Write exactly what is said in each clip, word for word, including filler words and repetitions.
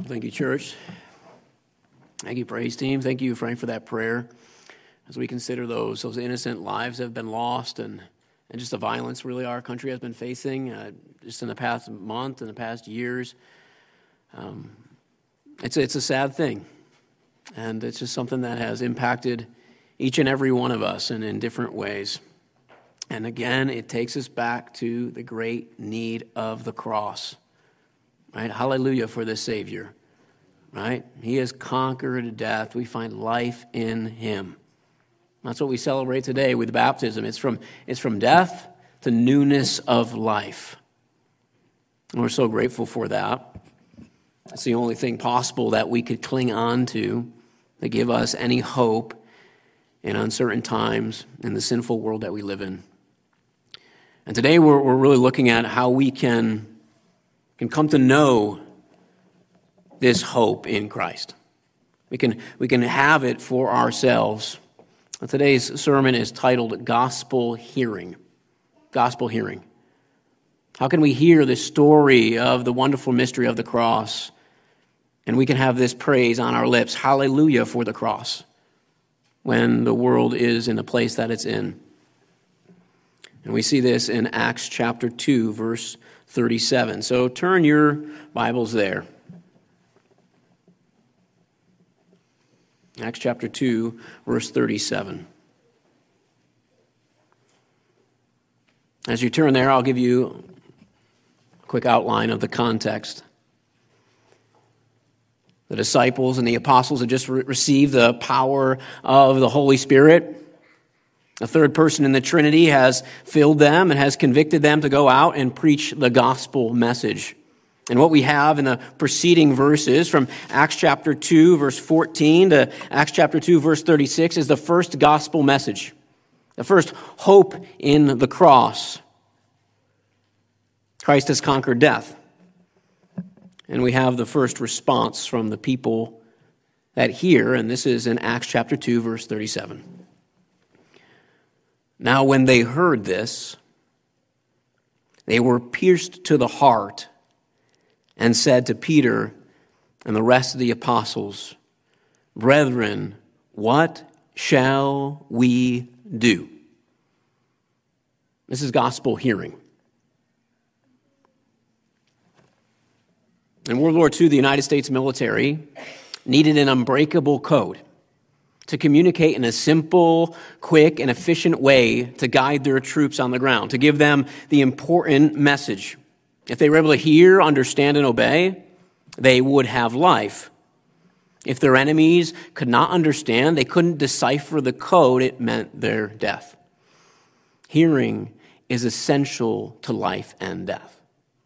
Thank you, church. Thank you, praise team. Thank you, Frank, for that prayer. As we consider those those innocent lives that have been lost and, and just the violence really our country has been facing uh, just in the past month and the past years, um, it's, it's a sad thing. And it's just something that has impacted each and every one of us in, in different ways. And again, it takes us back to the great need of the cross. Right? Hallelujah for the Savior. Right? He has conquered death. We find life in him. That's what we celebrate today with baptism. It's from, it's from death to newness of life. And we're so grateful for that. It's the only thing possible that we could cling on to to give us any hope in uncertain times in the sinful world that we live in. And today we're, we're really looking at how we can, can come to know this hope in Christ. We can, we can have it for ourselves. Today's sermon is titled Gospel Hearing. Gospel Hearing. How can we hear the story of the wonderful mystery of the cross, and we can have this praise on our lips, hallelujah for the cross, when the world is in the place that it's in. And we see this in Acts chapter two, verse thirty-seven. So turn your Bibles there. Acts chapter two, verse thirty-seven. As you turn there, I'll give you a quick outline of the context. The disciples and the apostles had just re- received the power of the Holy Spirit. A third person in the Trinity has filled them and has convicted them to go out and preach the gospel message. And what we have in the preceding verses from Acts chapter two, verse fourteen to Acts chapter two, verse thirty-six is the first gospel message, the first hope in the cross. Christ has conquered death. And we have the first response from the people that hear, and this is in Acts chapter two, verse thirty-seven. Now when they heard this, they were pierced to the heart and said to Peter and the rest of the apostles, "Brethren, what shall we do?" This is gospel hearing. In World War Two, the United States military needed an unbreakable code to communicate in a simple, quick, and efficient way to guide their troops on the ground, to give them the important message. If they were able to hear, understand, and obey, they would have life. If their enemies could not understand, they couldn't decipher the code, it meant their death. Hearing is essential to life and death.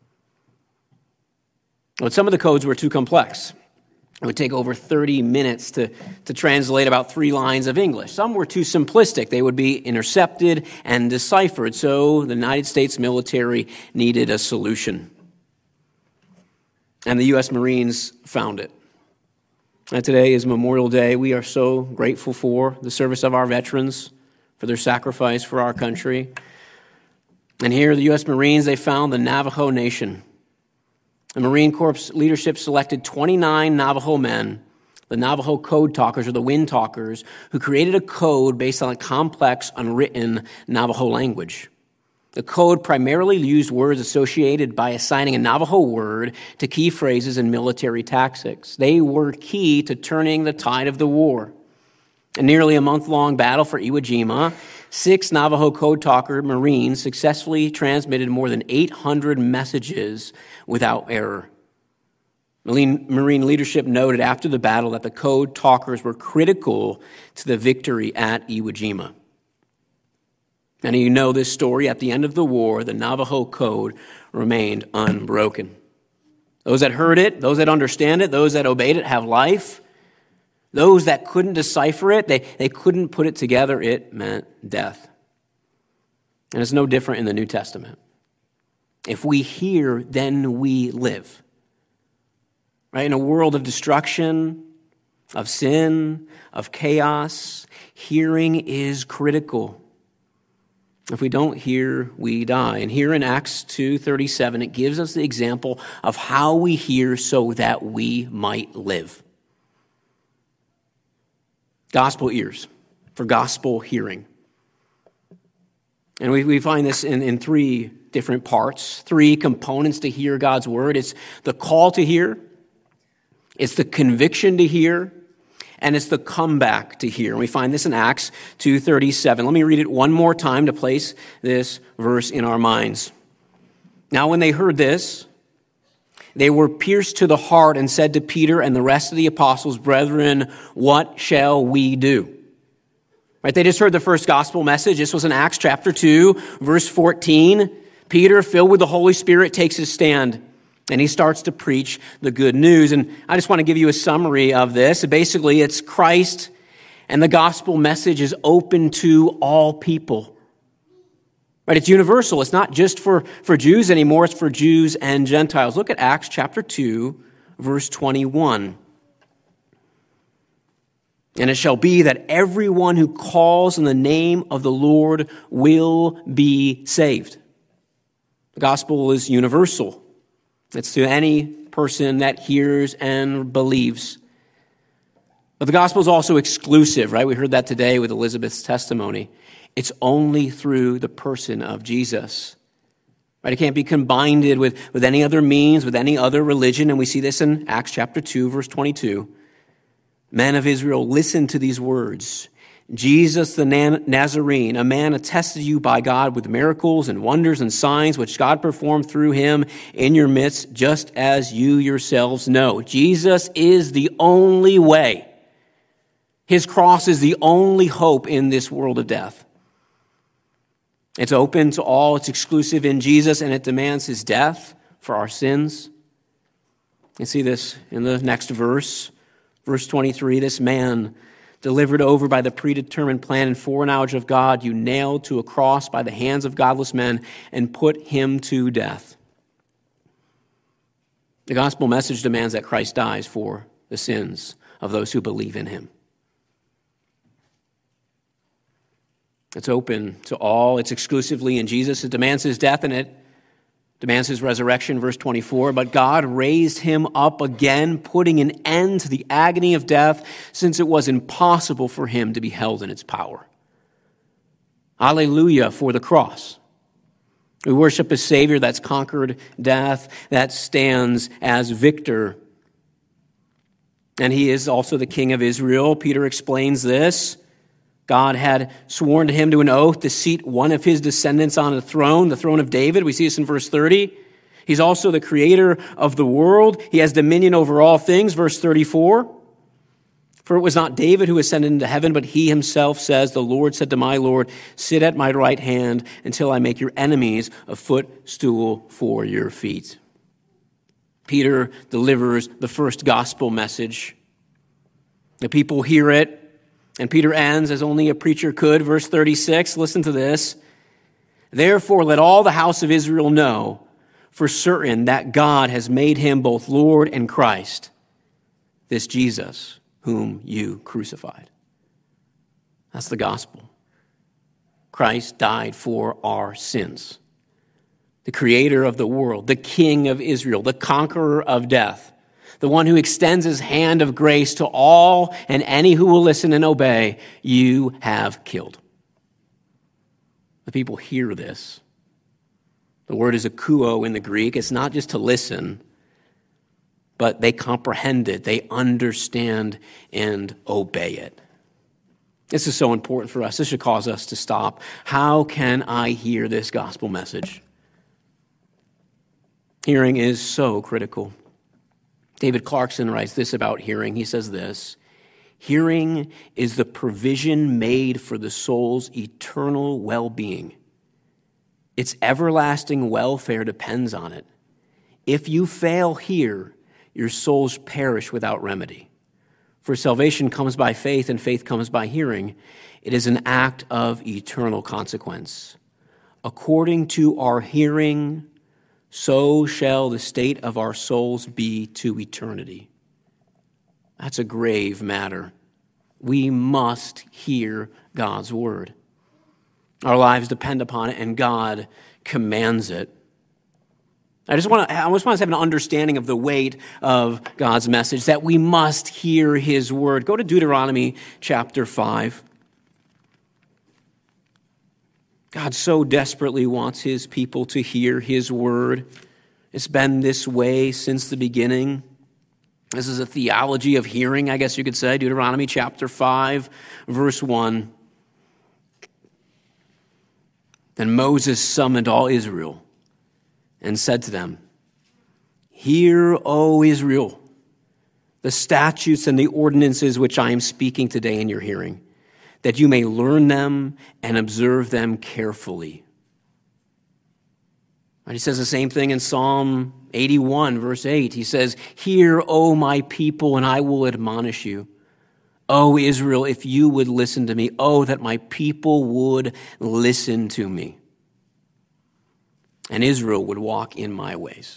But some of the codes were too complex. It would take over thirty minutes to, to translate about three lines of English. Some were too simplistic. They would be intercepted and deciphered. So the United States military needed a solution. And the U S Marines found it. And today is Memorial Day. We are so grateful for the service of our veterans, for their sacrifice for our country. And here, the U S Marines, they found the Navajo Nation. The Marine Corps leadership selected twenty-nine Navajo men, the Navajo Code Talkers, or the Wind Talkers, who created a code based on a complex, unwritten Navajo language. The code primarily used words associated by assigning a Navajo word to key phrases in military tactics. They were key to turning the tide of the war. In nearly a month-long battle for Iwo Jima, six Navajo Code Talker Marines successfully transmitted more than eight hundred messages without error. Marine leadership noted after the battle that the Code Talkers were critical to the victory at Iwo Jima. Many of you know this story. At the end of the war, the Navajo Code remained unbroken. Those that heard it, those that understand it, those that obeyed it have life. Those that couldn't decipher it, they, they couldn't put it together, it meant death. And it's no different in the New Testament. If we hear, then we live. Right? In a world of destruction, of sin, of chaos, hearing is critical. If we don't hear, we die. And here in Acts two thirty-seven, it gives us the example of how we hear so that we might live. Gospel ears for gospel hearing. And we, we find this in, in three different parts, three components to hear God's word. It's the call to hear, it's the conviction to hear, and it's the comeback to hear. And we find this in Acts two thirty-seven. Let me read it one more time to place this verse in our minds. Now when they heard this, they were pierced to the heart and said to Peter and the rest of the apostles, "Brethren, what shall we do?" Right? They just heard the first gospel message. This was in Acts chapter two, verse fourteen. Peter, filled with the Holy Spirit, takes his stand and he starts to preach the good news. And I just want to give you a summary of this. Basically, it's Christ and the gospel message is open to all people. Right? It's universal. It's not just for, for Jews anymore. It's for Jews and Gentiles. Look at Acts chapter two, verse twenty-one. And it shall be that everyone who calls on the name of the Lord will be saved. The gospel is universal. It's to any person that hears and believes. But the gospel is also exclusive, right? We heard that today with Elizabeth's testimony. It's only through the person of Jesus. Right? It can't be combined with, with any other means, with any other religion. And we see this in Acts chapter two, verse twenty-two. Men of Israel, listen to these words. Jesus the Nazarene, a man attested to you by God with miracles and wonders and signs which God performed through him in your midst, just as you yourselves know. Jesus is the only way. His cross is the only hope in this world of death. It's open to all. It's exclusive in Jesus, and it demands his death for our sins. You see this in the next verse. Verse twenty-three, this man delivered over by the predetermined plan and foreknowledge of God, you nailed to a cross by the hands of godless men and put him to death. The gospel message demands that Christ dies for the sins of those who believe in him. It's open to all. It's exclusively in Jesus. It demands his death, and it demands his resurrection, verse twenty-four. But God raised him up again, putting an end to the agony of death, since it was impossible for him to be held in its power. Hallelujah for the cross. We worship a Savior that's conquered death, that stands as victor. And he is also the King of Israel. Peter explains this. God had sworn to him to an oath to seat one of his descendants on the throne, the throne of David. We see this in verse thirty. He's also the creator of the world. He has dominion over all things, verse thirty-four. For it was not David who ascended into heaven, but he himself says, the Lord said to my Lord, sit at my right hand until I make your enemies a footstool for your feet. Peter delivers the first gospel message. The people hear it. And Peter ends as only a preacher could. Verse thirty-six, listen to this. Therefore, let all the house of Israel know for certain that God has made him both Lord and Christ, this Jesus whom you crucified. That's the gospel. Christ died for our sins. The creator of the world, the King of Israel, the conqueror of death, the one who extends his hand of grace to all and any who will listen and obey, you have killed. The people hear this. The word is akouo in the Greek. It's not just to listen, but they comprehend it. They understand and obey it. This is so important for us. This should cause us to stop. How can I hear this gospel message? Hearing is so critical. David Clarkson writes this about hearing. He says this, hearing is the provision made for the soul's eternal well-being. Its everlasting welfare depends on it. If you fail here, your souls perish without remedy. For salvation comes by faith, and faith comes by hearing. It is an act of eternal consequence. According to our hearing, so shall the state of our souls be to eternity. That's a grave matter. We must hear God's word. Our lives depend upon it, and God commands it. I just want to, I just want us to have an understanding of the weight of God's message, that we must hear his word. Go to Deuteronomy chapter five. God so desperately wants his people to hear his word. It's been this way since the beginning. This is a theology of hearing, I guess you could say. Deuteronomy chapter five, verse one. Then Moses summoned all Israel and said to them, "Hear, O Israel, the statutes and the ordinances which I am speaking today in your hearing, that you may learn them and observe them carefully." And he says the same thing in Psalm eighty-one, verse eight. He says, "Hear, O my people, and I will admonish you. O Israel, if you would listen to me. Oh, that my people would listen to me. And Israel would walk in my ways."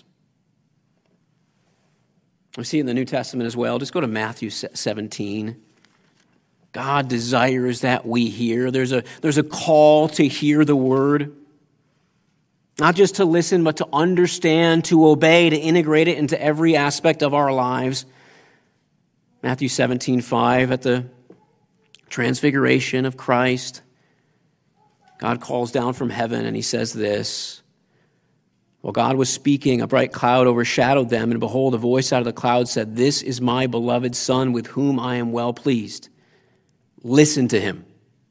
We see it in the New Testament as well. Just go to Matthew seventeen. God desires that we hear. There's a, there's a call to hear the word. Not just to listen, but to understand, to obey, to integrate it into every aspect of our lives. Matthew seventeen five, at the transfiguration of Christ, God calls down from heaven and he says this: "While God was speaking, a bright cloud overshadowed them, and behold, a voice out of the cloud said, 'This is my beloved Son, with whom I am well pleased. Listen to him.'"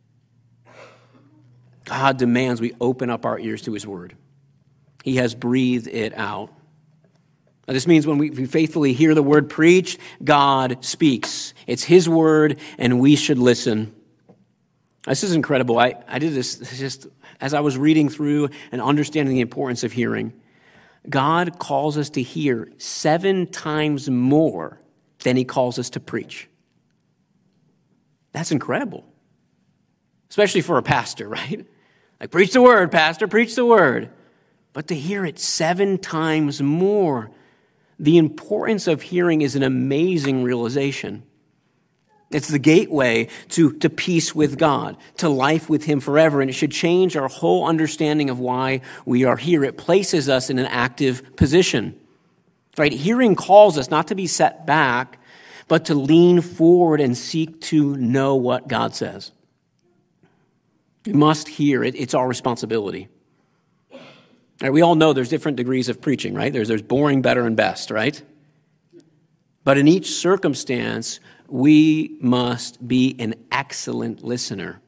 God demands we open up our ears to his word. He has breathed it out. Now, this means when we faithfully hear the word preached, God speaks. It's his word, and we should listen. This is incredible. I, I did this just as I was reading through and understanding the importance of hearing. God calls us to hear seven times more than he calls us to preach. That's incredible. Especially for a pastor, right? Like, preach the word, pastor, preach the word. But to hear it seven times more. The importance of hearing is an amazing realization. It's the gateway to, to peace with God, to life with him forever, and it should change our whole understanding of why we are here. It places us in an active position. Right? Hearing calls us not to be set back, but to lean forward and seek to know what God says. We must hear it. It's our responsibility. Right, we all know there's different degrees of preaching, right? There's, there's boring, better, and best, right? But in each circumstance, we must be an excellent listener.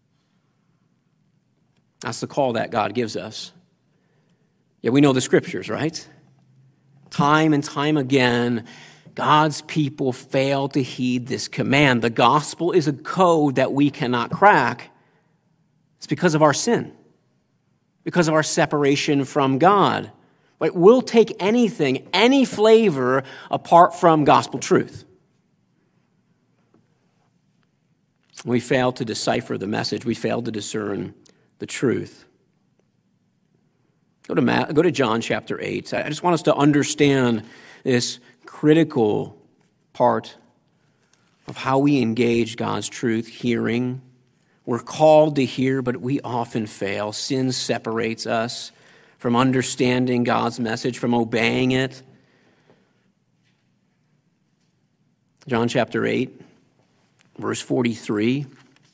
That's the call that God gives us. Yeah, we know the scriptures, right? Time and time again, God's people fail to heed this command. The gospel is a code that we cannot crack. It's because of our sin. Because of our separation from God. Right? We'll take anything, any flavor, apart from gospel truth. We fail to decipher the message. We fail to discern the truth. Go to, Ma- go to John chapter eight. I just want us to understand this critical part of how we engage God's truth, hearing. We're called to hear, but we often fail. Sin separates us from understanding God's message, from obeying it. John chapter eight, verse forty-three.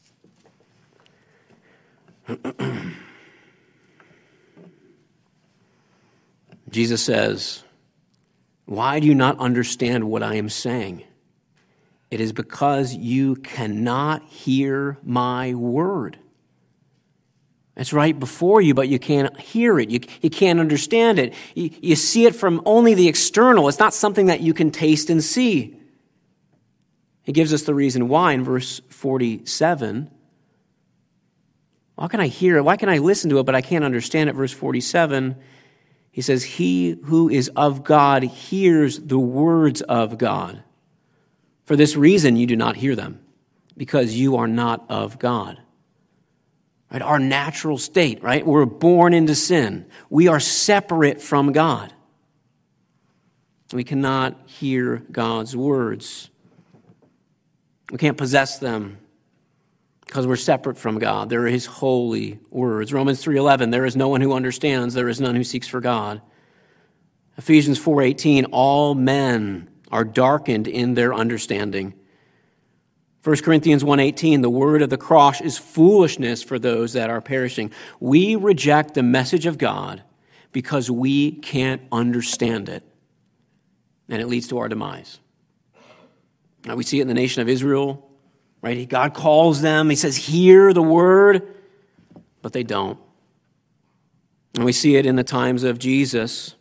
Jesus says, "Why do you not understand what I am saying? It is because you cannot hear my word." It's right before you, but you can't hear it. You, you can't understand it. You, you see it from only the external. It's not something that you can taste and see. He gives us the reason why in verse forty-seven. How can I hear it? Why can I listen to it, but I can't understand it? Verse forty-seven, he says, "He who is of God hears the words of God. For this reason you do not hear them, because you are not of God." Right? Our natural state, right? We're born into sin. We are separate from God. We cannot hear God's words. We can't possess them. because we're separate from God. They're his holy words. Romans three eleven, there is no one who understands, there is none who seeks for God. Ephesians four eighteen, all men are darkened in their understanding. First Corinthians one eighteen, the word of the cross is foolishness for those that are perishing. We reject the message of God because we can't understand it, and it leads to our demise. Now, we see it in the nation of Israel, right? God calls them, he says, hear the word, but they don't. And we see it in the times of Jesus.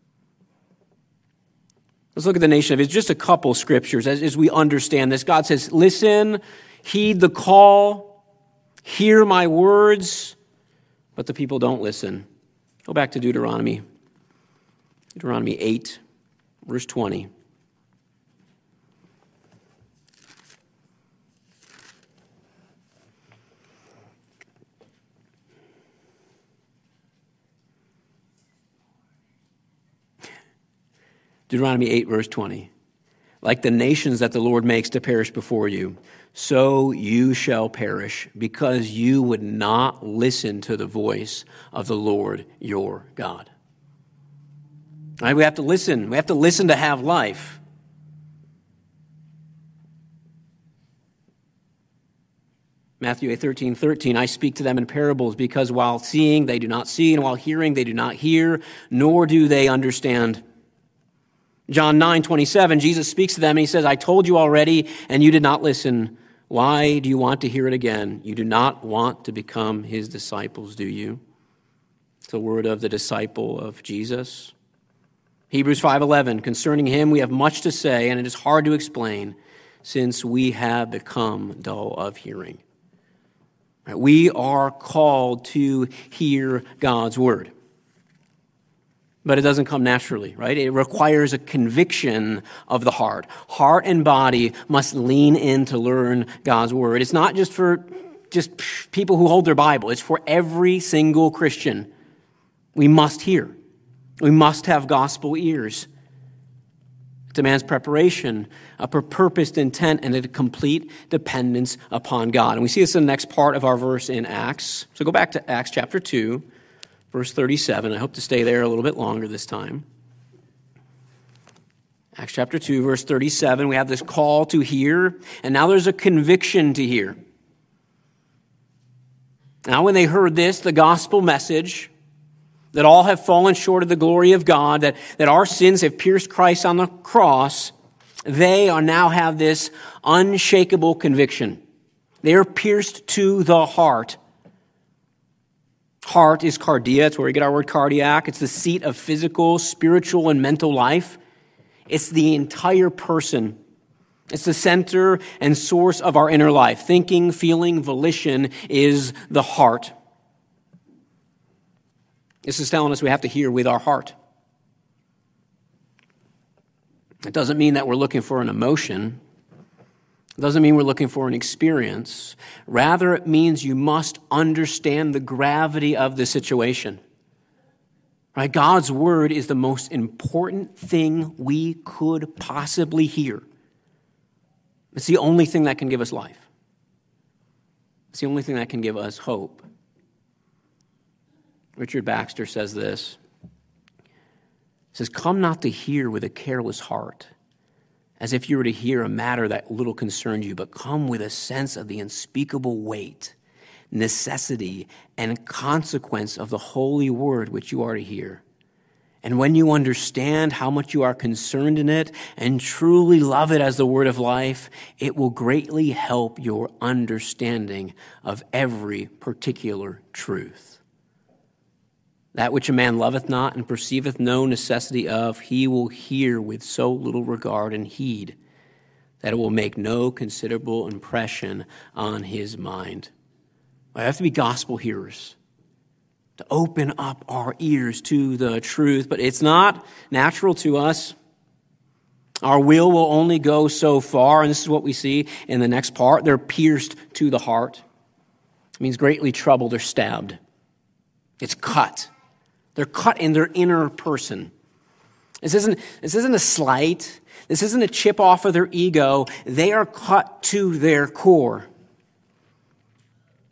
Let's look at the nation of Israel. Just a couple scriptures as, as we understand this. God says, listen, heed the call, hear my words, but the people don't listen. Go back to Deuteronomy. Deuteronomy eight, verse twenty. Deuteronomy eight, verse twenty. Like the nations that the Lord makes to perish before you, so you shall perish, because you would not listen to the voice of the Lord your God. All right, we have to listen. We have to listen to have life. Matthew eight, thirteen, thirteen, I speak to them in parables, because while seeing they do not see, and while hearing they do not hear, nor do they understand. John nine, twenty-seven, Jesus speaks to them and he says, I told you already and you did not listen. Why do you want to hear it again? You do not want to become his disciples, do you? It's the word of the disciple of Jesus. Hebrews five eleven, concerning him we have much to say, and it is hard to explain, since we have become dull of hearing. We are called to hear God's word. But it doesn't come naturally, right? It requires a conviction of the heart. Heart and body must lean in to learn God's word. It's not just for just people who hold their Bible. It's for every single Christian. We must hear. We must have gospel ears. It demands preparation, a purposed intent, and a complete dependence upon God. And we see this in the next part of our verse in Acts. So go back to Acts chapter two. Verse thirty-seven, I hope to stay there a little bit longer this time. Acts chapter two, verse thirty-seven, we have this call to hear, and now there's a conviction to hear. Now when they heard this, the gospel message, that all have fallen short of the glory of God, that, that our sins have pierced Christ on the cross, they are now have this unshakable conviction. They are pierced to the heart. Heart is cardia. It's where we get our word cardiac. It's the seat of physical, spiritual, and mental life. It's the entire person. It's the center and source of our inner life. Thinking, feeling, volition is the heart. This is telling us we have to hear with our heart. It doesn't mean that we're looking for an emotion. It doesn't mean we're looking for an experience. Rather, it means you must understand the gravity of the situation. Right? God's word is the most important thing we could possibly hear. It's the only thing that can give us life. It's the only thing that can give us hope. Richard Baxter says this. He says, come not to hear with a careless heart, as if you were to hear a matter that little concerned you, but come with a sense of the unspeakable weight, necessity, and consequence of the holy word which you are to hear. And when you understand how much you are concerned in it and truly love it as the word of life, it will greatly help your understanding of every particular truth. That which a man loveth not and perceiveth no necessity of, he will hear with so little regard and heed that it will make no considerable impression on his mind. I have to be gospel hearers to open up our ears to the truth, but it's not natural to us. Our will will only go so far, and this is what we see in the next part. They're pierced to the heart. It means greatly troubled or stabbed. It's cut. They're cut in their inner person. This isn't, this isn't a slight. This isn't a chip off of their ego. They are cut to their core.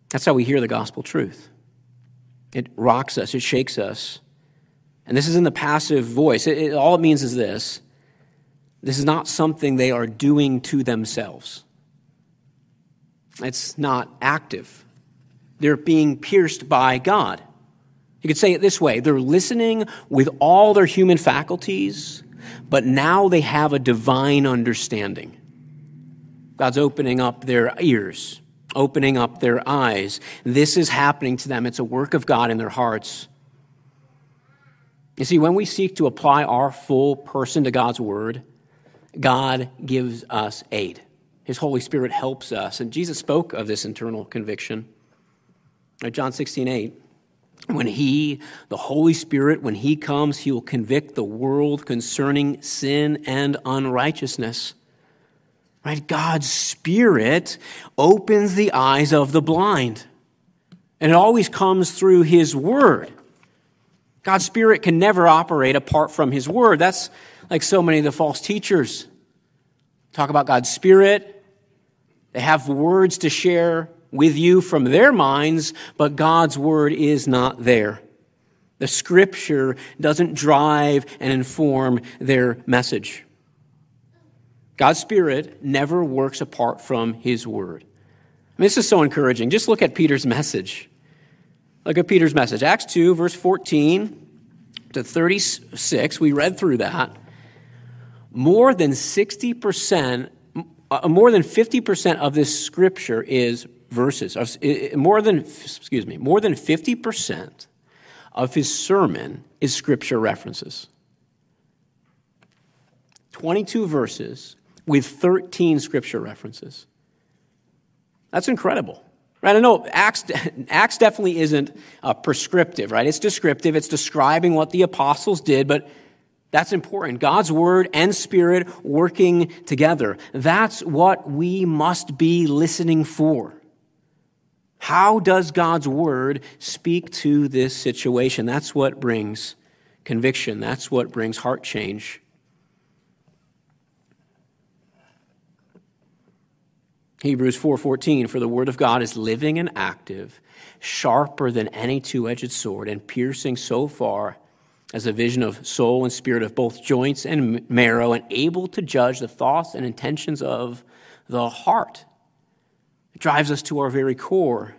That's how we hear the gospel truth. It rocks us, it shakes us. And this is in the passive voice. It, it, all it means is this. This is not something they are doing to themselves. It's not active. They're being pierced by God. You could say it this way. They're listening with all their human faculties, but now they have a divine understanding. God's opening up their ears, opening up their eyes. This is happening to them. It's a work of God in their hearts. You see, when we seek to apply our full person to God's word, God gives us aid. His Holy Spirit helps us. And Jesus spoke of this internal conviction. John sixteen eight, when he, the Holy Spirit, when he comes, he will convict the world concerning sin and unrighteousness. Right? God's Spirit opens the eyes of the blind. And it always comes through his word. God's Spirit can never operate apart from his word. That's like so many of the false teachers. Talk about God's Spirit. They have words to share with you from their minds, but God's word is not there. The Scripture doesn't drive and inform their message. God's Spirit never works apart from his word. I mean, this is so encouraging. Just look at Peter's message. Look at Peter's message. Acts two, verse fourteen to thirty-six. We read through that. More than sixty percent, uh, more than fifty percent of this scripture is verses. More than, excuse me, more than fifty percent of his sermon is scripture references. twenty-two verses with thirteen scripture references. That's incredible. Right? I know Acts, Acts definitely isn't uh, prescriptive, right? It's descriptive. It's describing what the apostles did, but that's important. God's word and Spirit working together. That's what we must be listening for. How does God's word speak to this situation? That's what brings conviction. That's what brings heart change. Hebrews four fourteen, for the word of God is living and active, sharper than any two-edged sword, and piercing so far as a vision of soul and spirit, of both joints and marrow, and able to judge the thoughts and intentions of the heart. It drives us to our very core.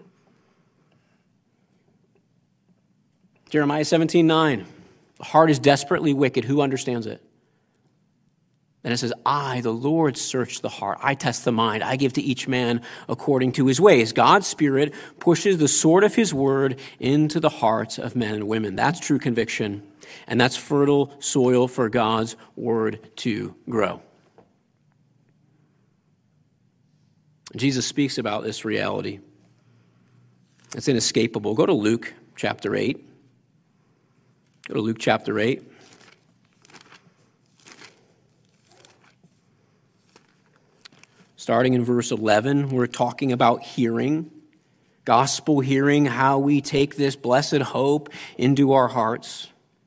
Jeremiah seventeen nine, the heart is desperately wicked. Who understands it? Then it says, I, the Lord, search the heart. I test the mind. I give to each man according to his ways. God's Spirit pushes the sword of his word into the hearts of men and women. That's true conviction, and that's fertile soil for God's word to grow. Jesus speaks about this reality. It's inescapable. Go to Luke chapter eight. Go to Luke chapter eight. Starting in verse eleven, we're talking about hearing, gospel hearing, how we take this blessed hope into our hearts.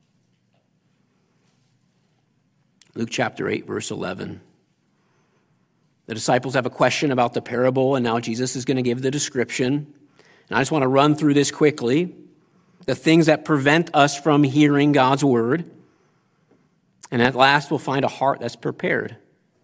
Luke chapter eight, verse eleven. The disciples have a question about the parable, and now Jesus is going to give the description. And I just want to run through this quickly. The things that prevent us from hearing God's word. And at last, we'll find a heart that's prepared.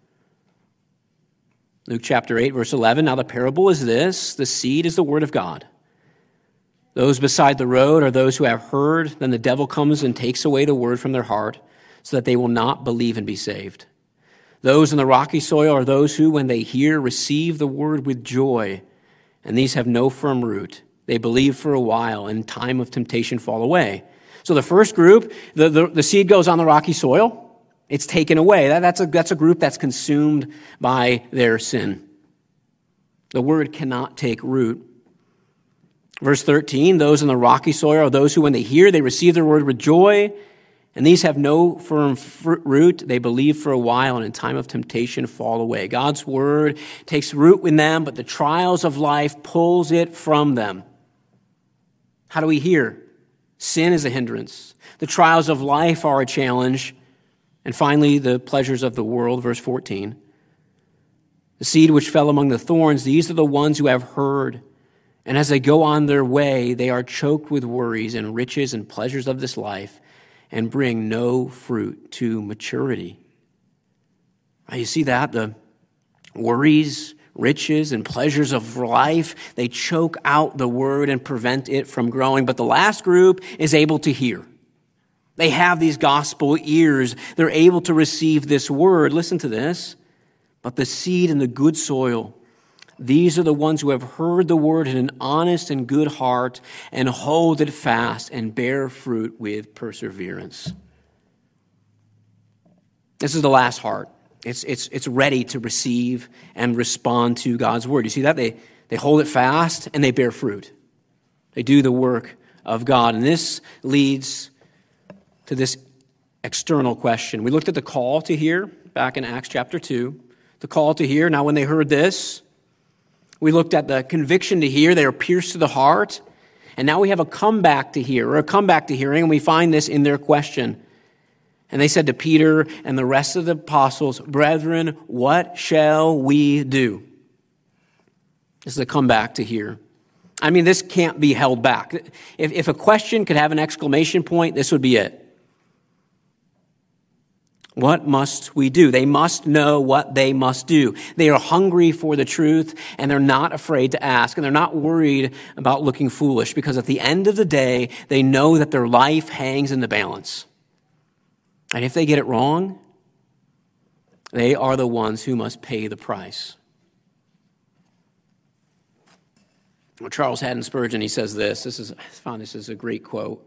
Luke chapter eight, verse eleven, now the parable is this, the seed is the word of God. Those beside the road are those who have heard, then the devil comes and takes away the word from their heart, so that they will not believe and be saved. Those in the rocky soil are those who, when they hear, receive the word with joy, and these have no firm root. They believe for a while, and in time of temptation fall away. So the first group, the, the, the seed goes on the rocky soil. It's taken away. That, that's, a, that's a group that's consumed by their sin. The word cannot take root. Verse thirteen, those in the rocky soil are those who, when they hear, they receive the word with joy, and these have no firm root. They believe for a while, and in time of temptation fall away. God's word takes root in them, but the trials of life pulls it from them. How do we hear? Sin is a hindrance. The trials of life are a challenge. And finally, the pleasures of the world, verse fourteen. The seed which fell among the thorns, these are the ones who have heard. And as they go on their way, they are choked with worries and riches and pleasures of this life and bring no fruit to maturity. You see that? The worries, riches, and pleasures of life, they choke out the word and prevent it from growing. But the last group is able to hear. They have these gospel ears. They're able to receive this word. Listen to this. But the seed in the good soil, these are the ones who have heard the word in an honest and good heart and hold it fast and bear fruit with perseverance. This is the last heart. It's, it's, it's ready to receive and respond to God's word. You see that? They, they hold it fast and they bear fruit. They do the work of God. And this leads to this external question. We looked at the call to hear back in Acts chapter two. The call to hear. Now when they heard this, we looked at the conviction to hear. They are pierced to the heart. And now we have a comeback to hear, or a comeback to hearing, and we find this in their question. And they said to Peter and the rest of the apostles, "Brethren, what shall we do?" This is a comeback to hear. I mean, this can't be held back. If, if a question could have an exclamation point, this would be it. What must we do? They must know what they must do. They are hungry for the truth, and they're not afraid to ask, and they're not worried about looking foolish, because at the end of the day, they know that their life hangs in the balance. And if they get it wrong, they are the ones who must pay the price. Well, Charles Haddon Spurgeon, he says this. This is, I found this is a great quote.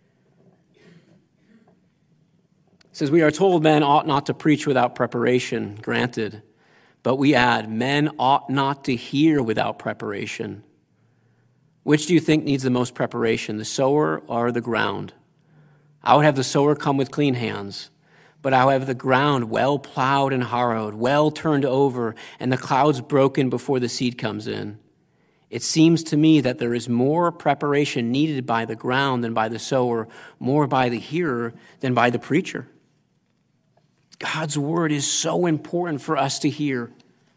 It says, "We are told men ought not to preach without preparation, granted. But we add, men ought not to hear without preparation. Which do you think needs the most preparation, the sower or the ground? I would have the sower come with clean hands, but I would have the ground well plowed and harrowed, well turned over, and the clouds broken before the seed comes in. It seems to me that there is more preparation needed by the ground than by the sower, more by the hearer than by the preacher." God's word is so important for us to hear.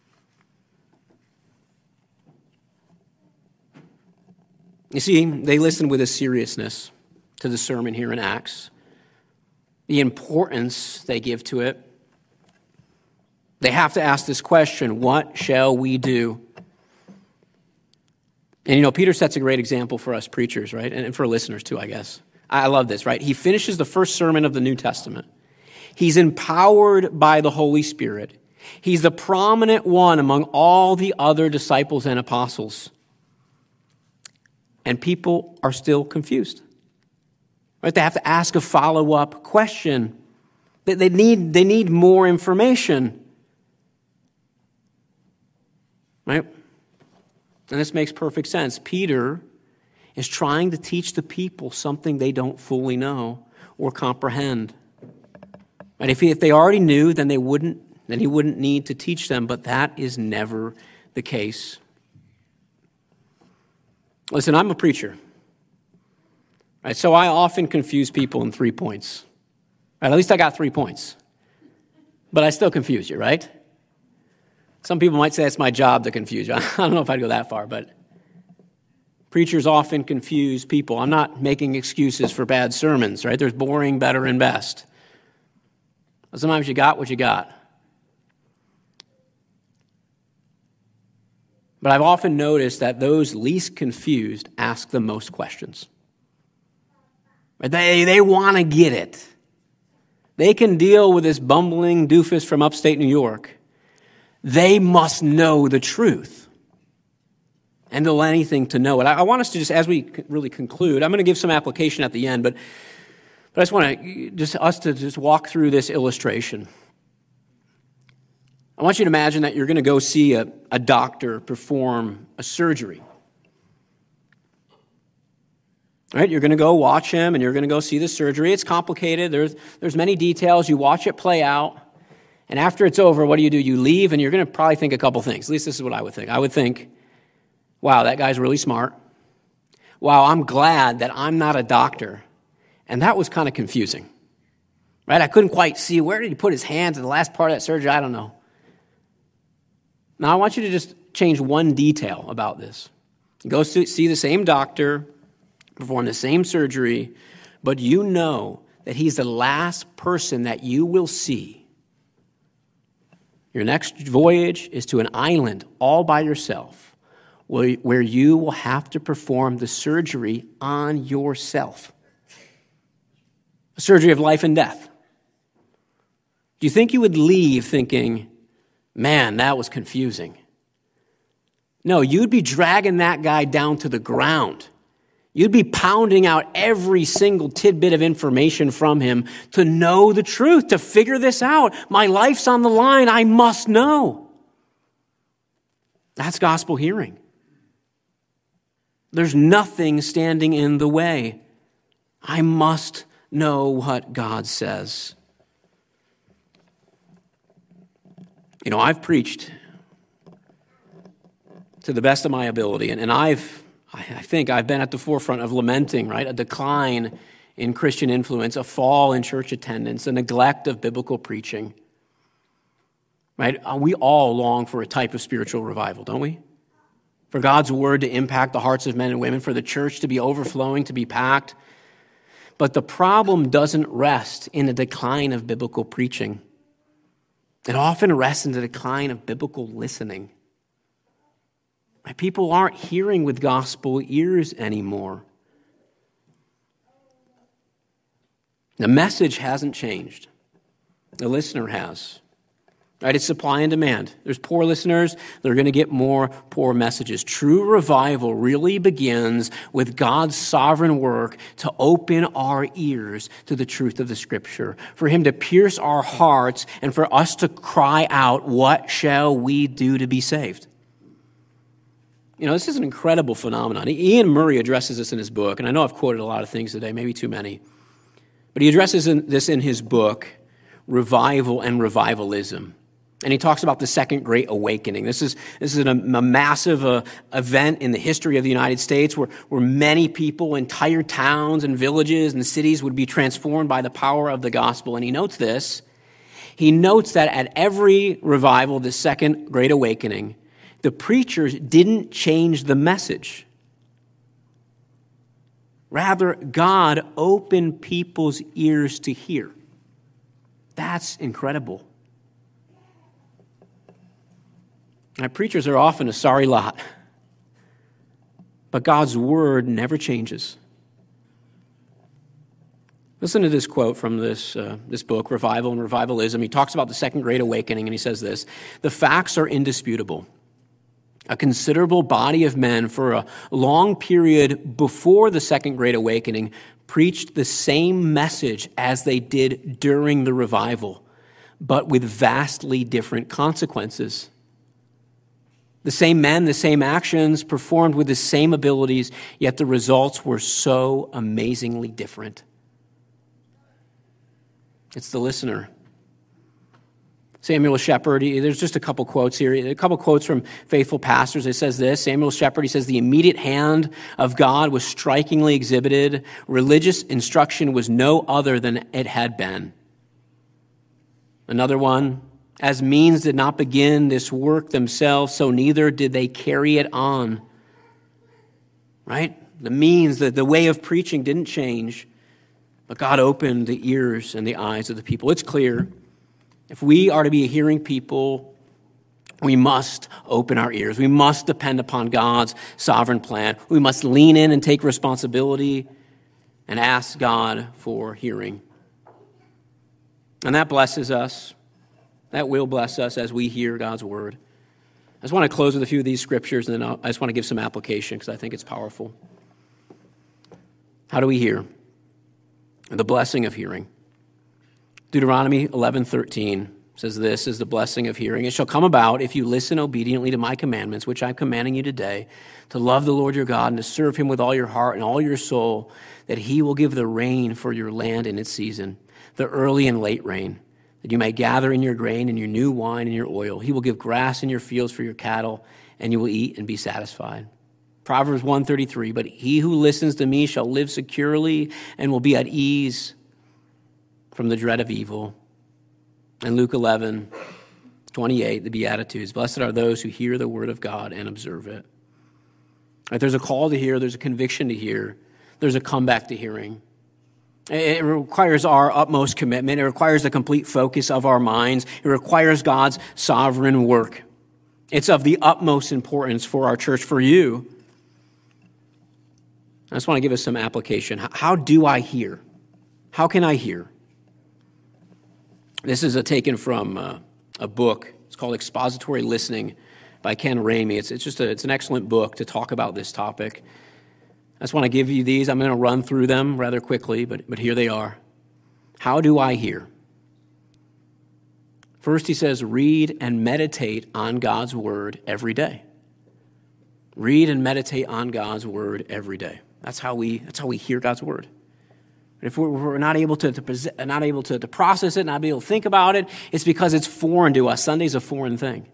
You see, they listened with a seriousness to the sermon here in Acts, the importance they give to it. They have to ask this question, what shall we do? And you know, Peter sets a great example for us preachers, right? And for listeners too, I guess. I love this, right? He finishes the first sermon of the New Testament. He's empowered by the Holy Spirit. He's the prominent one among all the other disciples and apostles. And people are still confused. Right? They have to ask a follow-up question. They, they, need, they need more information. Right? And this makes perfect sense. Peter is trying to teach the people something they don't fully know or comprehend. And if, he, if they already knew, then they wouldn't, then he wouldn't need to teach them, but that is never the case. Listen, I'm a preacher. Right, so I often confuse people in three points. Right, at least I got three points. But I still confuse you, right? Some people might say it's my job to confuse you. I don't know if I'd go that far, but preachers often confuse people. I'm not making excuses for bad sermons, right? There's boring, better, and best. Sometimes you got what you got. But I've often noticed that those least confused ask the most questions. They, they want to get it. They can deal with this bumbling doofus from upstate New York. They must know the truth. And they'll anything to know it. I, I want us to just, as we really conclude, I'm going to give some application at the end, but But I just want to, just us to just walk through this illustration. I want you to imagine that you're going to go see a, a doctor perform a surgery. All right, you're going to go watch him, and you're going to go see the surgery. It's complicated. There's, there's many details. You watch it play out. And after it's over, what do you do? You leave, and you're going to probably think a couple things. At least this is what I would think. I would think, wow, that guy's really smart. Wow, I'm glad that I'm not a doctor. And that was kind of confusing, right? I couldn't quite see, where did he put his hands in the last part of that surgery? I don't know. Now, I want you to just change one detail about this. You go see the same doctor, perform the same surgery, but you know that he's the last person that you will see. Your next voyage is to an island all by yourself, where you will have to perform the surgery on yourself. A surgery of life and death. Do you think you would leave thinking, man, that was confusing? No, you'd be dragging that guy down to the ground. You'd be pounding out every single tidbit of information from him to know the truth, to figure this out. My life's on the line. I must know. That's gospel hearing. There's nothing standing in the way. I must know what God says. You know, I've preached to the best of my ability, and, and I've I think I've been at the forefront of lamenting, right, a decline in Christian influence, a fall in church attendance, a neglect of biblical preaching. Right? We all long for a type of spiritual revival, don't we? For God's word to impact the hearts of men and women, for the church to be overflowing, to be packed. But the problem doesn't rest in the decline of biblical preaching. It often rests in the decline of biblical listening. People aren't hearing with gospel ears anymore. The message hasn't changed. The listener has. Right? It's supply and demand. There's poor listeners. They're going to get more poor messages. True revival really begins with God's sovereign work to open our ears to the truth of the Scripture, for him to pierce our hearts and for us to cry out, what shall we do to be saved? You know, this is an incredible phenomenon. Ian Murray addresses this in his book, and I know I've quoted a lot of things today, maybe too many. But he addresses this in his book, Revival and Revivalism. And he talks about the Second Great Awakening. This is this is a, a massive uh, event in the history of the United States where, where many people, entire towns and villages and cities would be transformed by the power of the gospel. And he notes this. He notes that at every revival, the Second Great Awakening, the preachers didn't change the message. Rather, God opened people's ears to hear. That's incredible. Now, preachers are often a sorry lot, but God's word never changes. Listen to this quote from this, uh, this book, Revival and Revivalism. He talks about the Second Great Awakening, and he says this: the facts are indisputable. A considerable body of men for a long period before the Second Great Awakening preached the same message as they did during the revival, but with vastly different consequences. The same men, the same actions, performed with the same abilities, yet the results were so amazingly different. It's the listener. Samuel Shepherd, there's just a couple quotes here. A couple quotes from faithful pastors. It says this. Samuel Shepherd, he says, the immediate hand of God was strikingly exhibited. Religious instruction was no other than it had been. Another one, as means did not begin this work themselves, so neither did they carry it on. Right? The means, the, the way of preaching didn't change, but God opened the ears and the eyes of the people. It's clear. If we are to be a hearing people, we must open our ears. We must depend upon God's sovereign plan. We must lean in and take responsibility and ask God for hearing. And that blesses us. That will bless us as we hear God's word. I just want to close with a few of these scriptures, and then I'll, I just want to give some application because I think it's powerful. How do we hear? The blessing of hearing. Deuteronomy eleven thirteen says this is the blessing of hearing. It shall come about if you listen obediently to my commandments, which I'm commanding you today, to love the Lord your God and to serve him with all your heart and all your soul, that he will give the rain for your land in its season, the early and late rain, that you may gather in your grain and your new wine and your oil. He will give grass in your fields for your cattle, and you will eat and be satisfied. Proverbs one thirty-three, but he who listens to me shall live securely and will be at ease from the dread of evil. And Luke eleven twenty-eight, the Beatitudes, blessed are those who hear the word of God and observe it. Right? There's a call to hear, there's a conviction to hear, there's a comeback to hearing. It requires our utmost commitment. It requires the complete focus of our minds. It requires God's sovereign work. It's of the utmost importance for our church, for you. I just want to give us some application. How do I hear? How can I hear? This is a, taken from uh, a book. It's called Expository Listening by Ken Ramey. It's, it's just a, it's an excellent book to talk about this topic. I just want to give you these. I'm going to run through them rather quickly, but, but here they are. How do I hear? First, he says, read and meditate on God's word every day. Read and meditate on God's word every day. That's how we, that's how we hear God's word. If we're, we're not able to, to not able to, to process it, not be able to think about it, it's because it's foreign to us. Sunday's a foreign thing.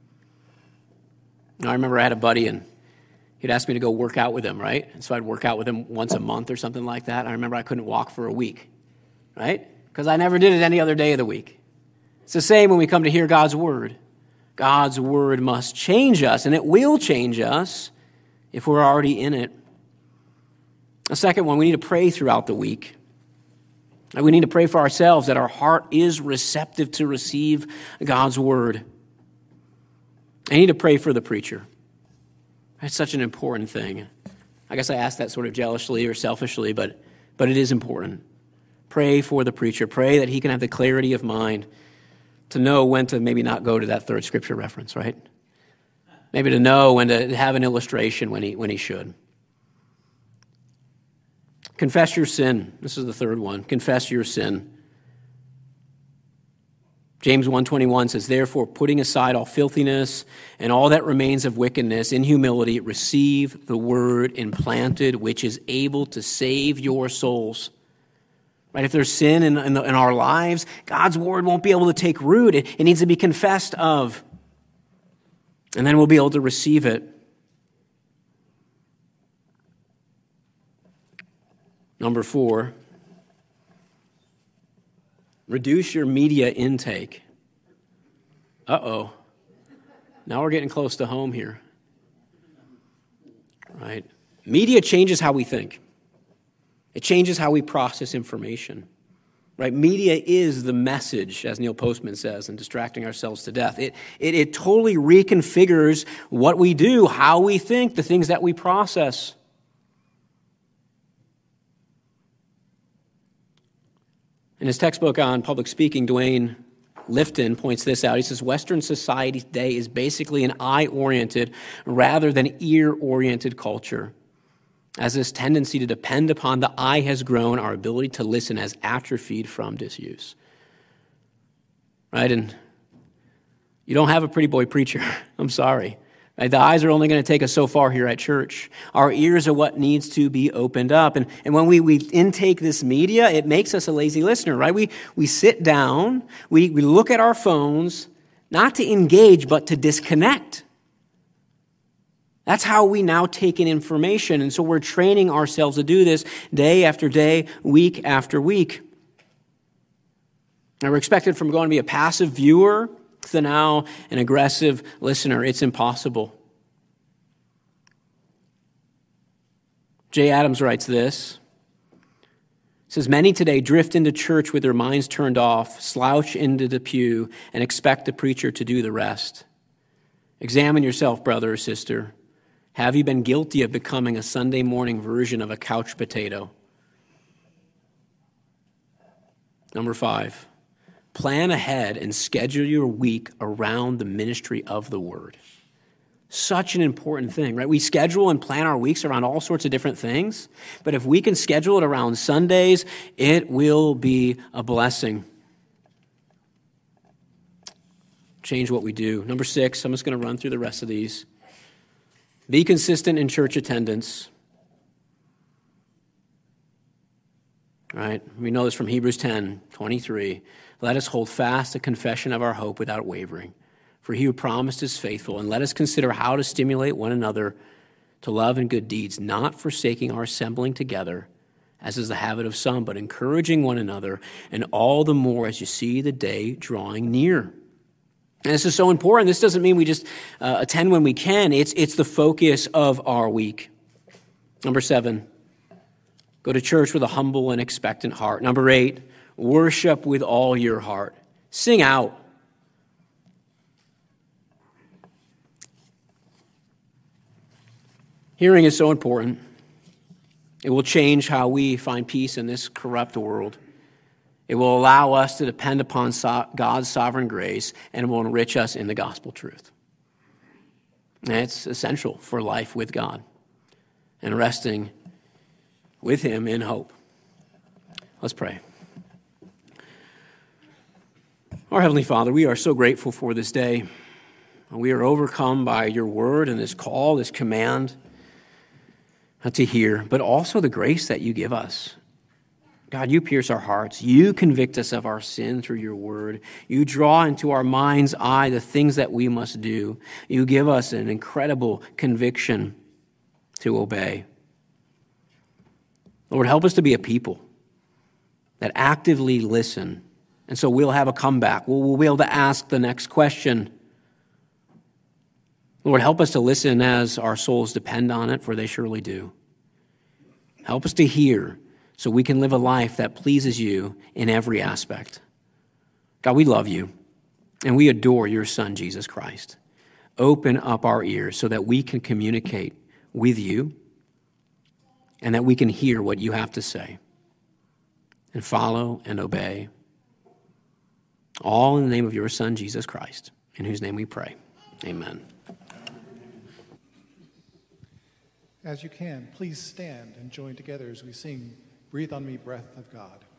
I remember I had a buddy, and he'd ask me to go work out with him, right? And so I'd work out with him once a month or something like that. I remember I couldn't walk for a week, right? Because I never did it any other day of the week. It's the same when we come to hear God's word. God's word must change us, and it will change us if we're already in it. The second one, we need to pray throughout the week. We need to pray for ourselves that our heart is receptive to receive God's word. I need to pray for the preacher. It's such an important thing. I guess I ask that sort of jealously or selfishly, but, but it is important. Pray for the preacher. Pray that he can have the clarity of mind to know when to maybe not go to that third scripture reference, right? Maybe to know when to have an illustration when he, when he should. Confess your sin. This is the third one. Confess your sin. James one twenty-one says, therefore, putting aside all filthiness and all that remains of wickedness, in humility, receive the word implanted, which is able to save your souls. Right? If there's sin in, in, the, in our lives, God's word won't be able to take root. It, it needs to be confessed of. And then we'll be able to receive it. Number four, reduce your media intake. Uh-oh. Now we're getting close to home here. Right? Media changes how we think. It changes how we process information. Right? Media is the message, as Neil Postman says, in Distracting Ourselves to Death. It, it, it totally reconfigures what we do, how we think, the things that we process. In his textbook on public speaking, Dwayne Lifton points this out. He says, Western society today is basically an eye-oriented rather than ear-oriented culture. As this tendency to depend upon the eye has grown, our ability to listen has atrophied from disuse. Right? And you don't have a pretty boy preacher. I'm sorry. Right? The eyes are only going to take us so far here at church. Our ears are what needs to be opened up. And, and when we, we intake this media, it makes us a lazy listener, right? We, we sit down, we, we look at our phones, not to engage, but to disconnect. That's how we now take in information. And so we're training ourselves to do this day after day, week after week. And we're expected from going to be a passive viewer to now an aggressive listener. It's impossible. Jay Adams writes this. He says, many today drift into church with their minds turned off, slouch into the pew, and expect the preacher to do the rest. Examine yourself, brother or sister. Have you been guilty of becoming a Sunday morning version of a couch potato? Number five, plan ahead and schedule your week around the ministry of the word. Such an important thing, right? We schedule and plan our weeks around all sorts of different things, but if we can schedule it around Sundays, it will be a blessing. Change what we do. Number six, I'm just going to run through the rest of these. Be consistent in church attendance. Right? We know this from Hebrews ten twenty-three. Let us hold fast the confession of our hope without wavering. For he who promised is faithful. And let us consider how to stimulate one another to love and good deeds, not forsaking our assembling together, as is the habit of some, but encouraging one another, and all the more as you see the day drawing near. And this is so important. This doesn't mean we just uh, attend when we can. It's, it's the focus of our week. Number seven, go to church with a humble and expectant heart. Number eight, worship with all your heart. Sing out. Hearing is so important. It will change how we find peace in this corrupt world. It will allow us to depend upon so- God's sovereign grace, and it will enrich us in the gospel truth. And it's essential for life with God and resting with him in hope. Let's pray. Our Heavenly Father, we are so grateful for this day. We are overcome by your word and this call, this command to hear, but also the grace that you give us. God, you pierce our hearts. You convict us of our sin through your word. You draw into our mind's eye the things that we must do. You give us an incredible conviction to obey. Lord, help us to be a people that actively listen. And so we'll have a comeback. We'll, we'll be able to ask the next question. Lord, help us to listen as our souls depend on it, for they surely do. Help us to hear so we can live a life that pleases you in every aspect. God, we love you, and we adore your Son, Jesus Christ. Open up our ears so that we can communicate with you and that we can hear what you have to say and follow and obey. All in the name of your Son, Jesus Christ, in whose name we pray. Amen. As you can, please stand and join together as we sing, Breathe on Me, Breath of God.